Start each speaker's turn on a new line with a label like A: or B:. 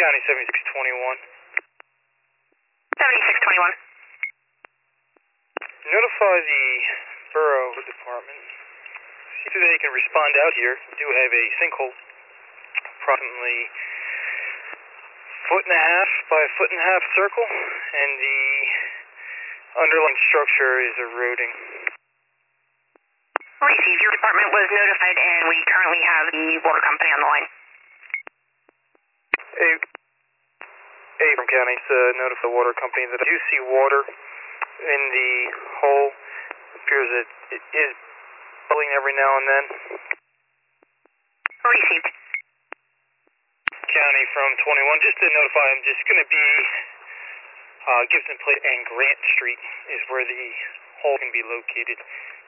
A: County 7621.
B: 7621.
A: Notify the Borough Department. See if they can respond out here. We do have a sinkhole approximately foot and a half by a foot and a half circle, and the underlying structure is eroding.
B: Receive. Your department was notified, and we currently have the water company on the line.
A: Abram County notify the water company that I do see water in the hole. It appears that it is bubbling every now and then.
B: Received.
A: County from 21, just to notify them, just going to be Gibson Plate and Grant Street is where the hole can be located.